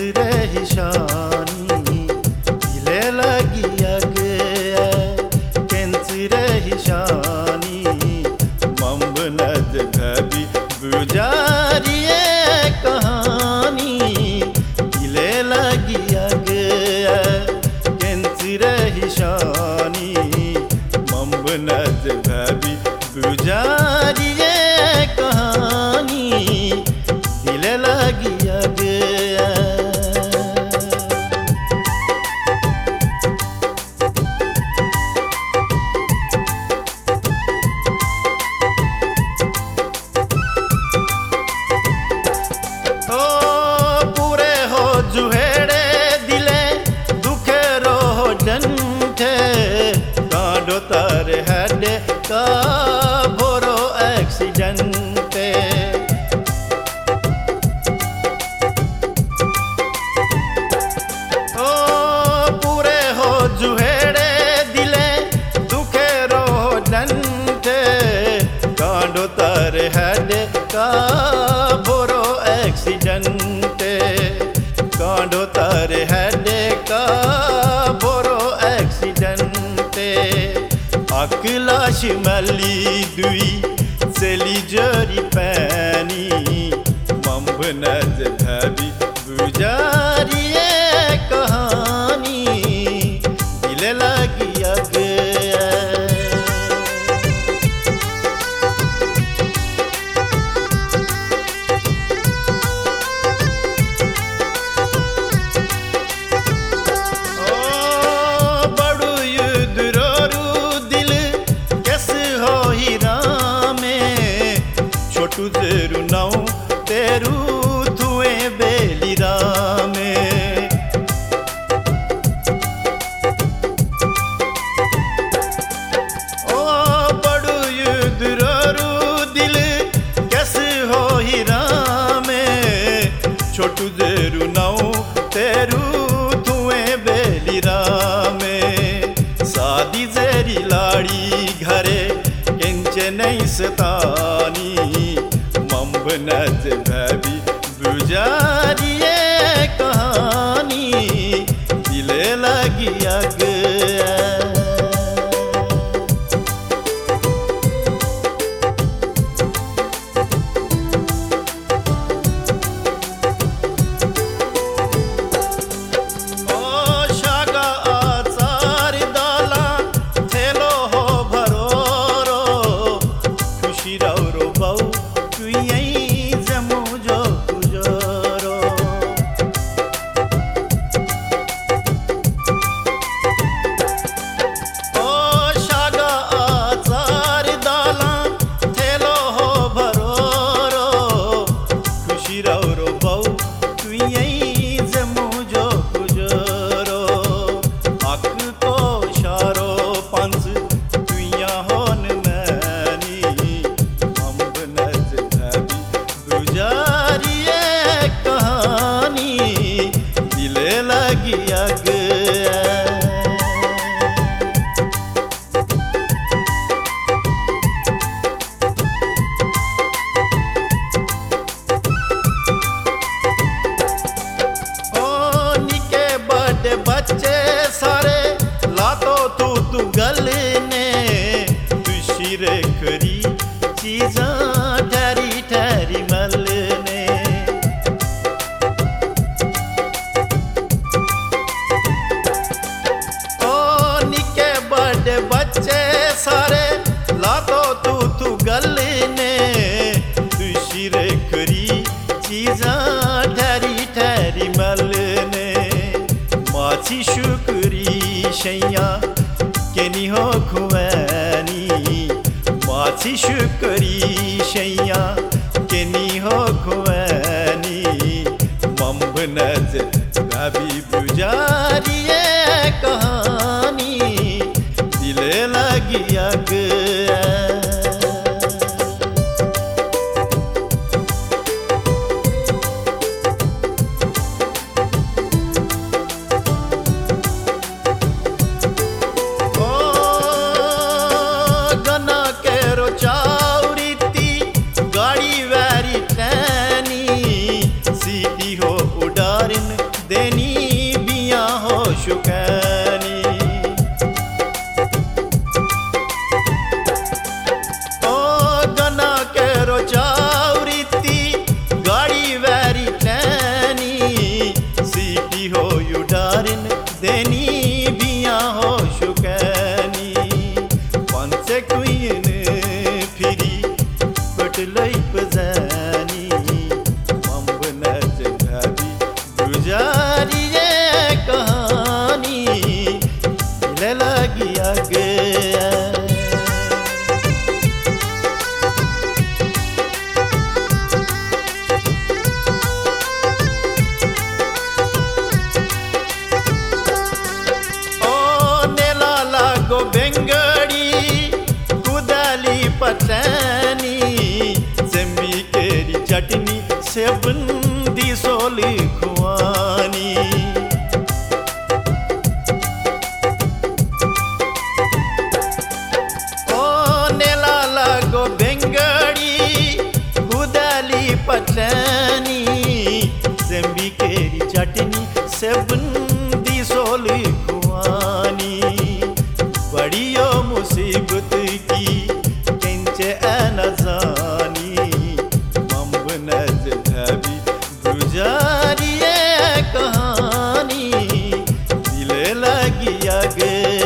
रही शानी दिले लगी अग रही शानी मम्ब नज भबी गुजारिए कहानी दिले लगी अग रही शानी मम्ब नज भबी गुजारिए कहानी दिले लगी अग तार हेड का भोरो एक्सीडेंटे ओ पूरे हो जुहेड़े दिले दुखे रो डंटे कांडो तार हेड का भोरो एक्सीडेंटे कांडो तार हेड का भोरो एक्सीडेंटे अकलाश मली दुई सेली जरी पैनी मम्ब नज भबी गुजारिए कहानी दिले लगी अग तुझेरु नाउ तेरू धुए बेली रामे ओ बड़ू युद्ररु दिल कैसे हो ही रामे छोटू जेरु नाउ तेरू धुए बेली रामे सादी जेरी लाड़ी घरे केंचे नहीं सतानी मम्ब नज भबी गुजारिए कहानी दिले लगी अग बच्चे सारे लातो तू गलने दुशिरे करी चीज़ा ठहरी ठहरी मलने ओ निके बड़े बच्चे सारे लातो तू गलने दुशिरे करी चीज़ा ठहरी ठहरी मलने माची शुक्री शैया केनी हो खुवैनी माची शुक्री शैया केनी हो खुवैनी मम्ब नज भबी गुजारिए कहानी दिले लगी अग गाड़ी वारी टैनी सीधी हो उडारिन देनी बिया हो शुकैनी। ओ गना के रोचावरीती गाड़ी वैरी टैनी सीटी हो यू डारिन देनी बिया हो शुकैनी। पंचे क्वीन फिरी बटलई पजानी मम्ब नच भाभी गुजारी ये कहानी ले लगी आगे। बेंगड़ी कुदाली पटनी जम्बी केरी चटनी से बंदी सोली खुआनी। ओ नेला लागो बेंगड़ी कुदाली पटनी जम्बी केरी चटनी से बंदी सोली खुआनी। बड़ियो मुसीबत की किंचे नजानी मम्ब नज भाभी गुजारी ये कहानी दिले लगी आगे।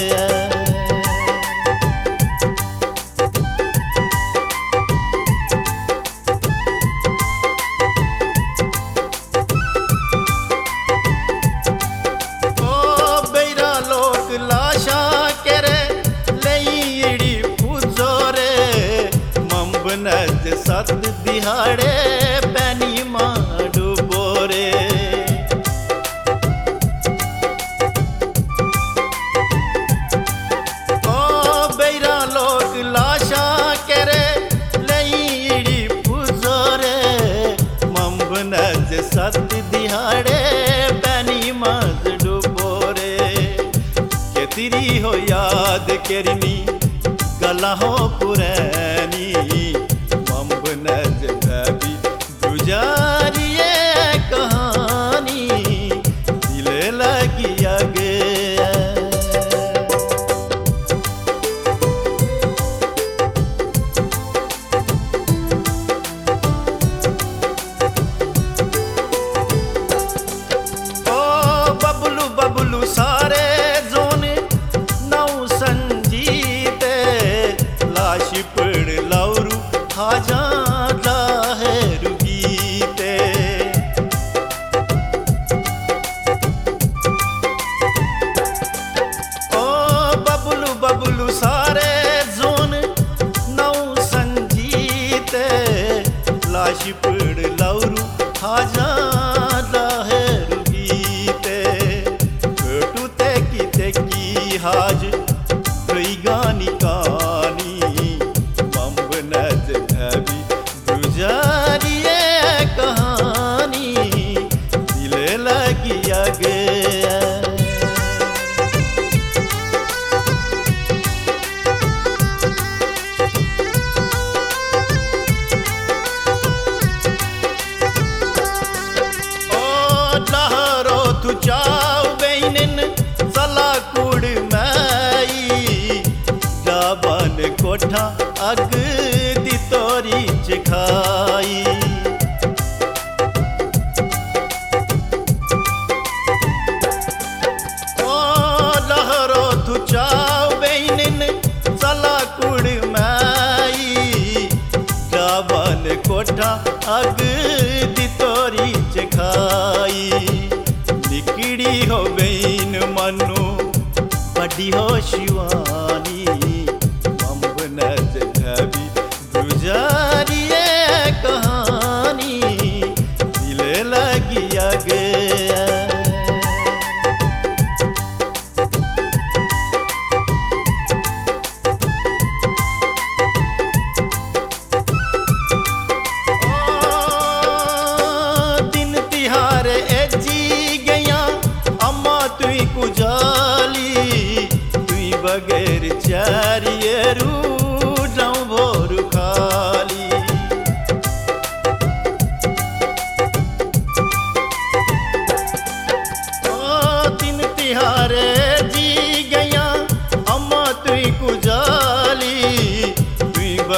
नज सत दिहाड़े पैनी माडू बोरे। ओ बेरा लोग लाशा करे लईड़ी पुजोरे मम्ब नज सत दिहाड़े पैनी माडू बोरे। के तिरी हो याद करनी गला हो पुरैनी मम्ब नज भाभी गुजारी ये कहानी दिले लगी आगे। ओ बबलू बबलू सारे जोन नौ संजीते लाश पड़ लाउरू हाजा है रुगीते। ओ बबलू बबलू सारे जोन नौ संजीते लाश पड़ लाउरू हाजा है रुगीते। टूटे की हाज गई गानी कानी मम्ब नज भाभी गुजारी ये कहानी दिले लगी आगे। ओ लहरो तू चाव बेनिन सला कुड़ माई डाबन कोठा अग दी तोरी चिखाई। ओ लहरो तू चाव बेनिन सला कुड़ माई डाबन कोठा अग दी तोरी चिखाई। निकड़ी हो बेन मनु बड़ी हो शिवानी मम्ब नज भाभी गुजारी ये कहानी दिले लगी आगे। दिन तिहारे एजी गया अम्मा तुई कुजाली तुई बगैर चारिये रूडों भोर खाली।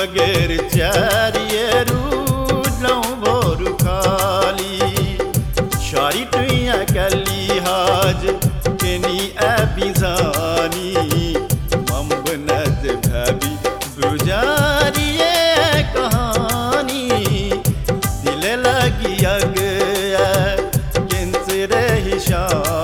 बगैर चारियरू लौ भोरू खाली शारी टुइया कली हाज केनी बिजानी मम्बनत भाभी बुझारिए कहानी दिल लगी अग किंस रही शान